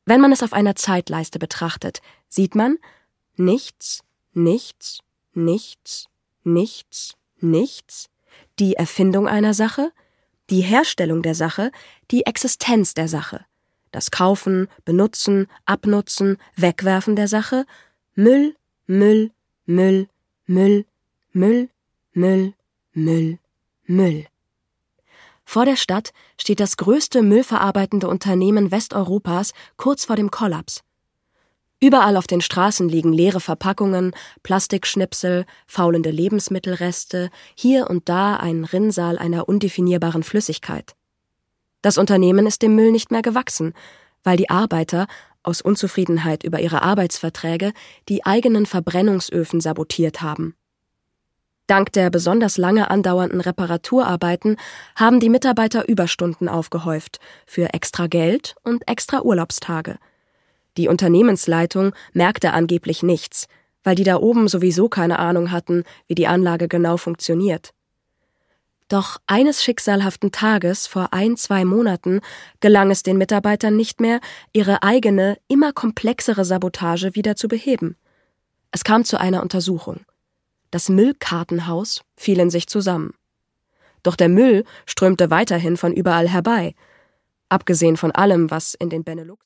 Wenn man es auf einer Zeitleiste betrachtet, sieht man nichts, nichts, nichts, nichts, nichts, die Erfindung einer Sache, die Herstellung der Sache, die Existenz der Sache, das Kaufen, Benutzen, Abnutzen, Wegwerfen der Sache, Müll, Müll, Müll, Müll, Müll, Müll, Müll, Müll. Vor der Stadt steht das größte müllverarbeitende Unternehmen Westeuropas kurz vor dem Kollaps. Überall auf den Straßen liegen leere Verpackungen, Plastikschnipsel, faulende Lebensmittelreste, hier und da ein Rinnsal einer undefinierbaren Flüssigkeit. Das Unternehmen ist dem Müll nicht mehr gewachsen, weil die Arbeiter aus Unzufriedenheit über ihre Arbeitsverträge die eigenen Verbrennungsöfen sabotiert haben. Dank der besonders lange andauernden Reparaturarbeiten haben die Mitarbeiter Überstunden aufgehäuft für extra Geld und extra Urlaubstage. Die Unternehmensleitung merkte angeblich nichts, weil die da oben sowieso keine Ahnung hatten, wie die Anlage genau funktioniert. Doch eines schicksalhaften Tages vor 1-2 Monaten gelang es den Mitarbeitern nicht mehr, ihre eigene, immer komplexere Sabotage wieder zu beheben. Es kam zu einer Untersuchung. Das Müllkartenhaus fiel in sich zusammen. Doch der Müll strömte weiterhin von überall herbei. Abgesehen von allem, was in den Benelux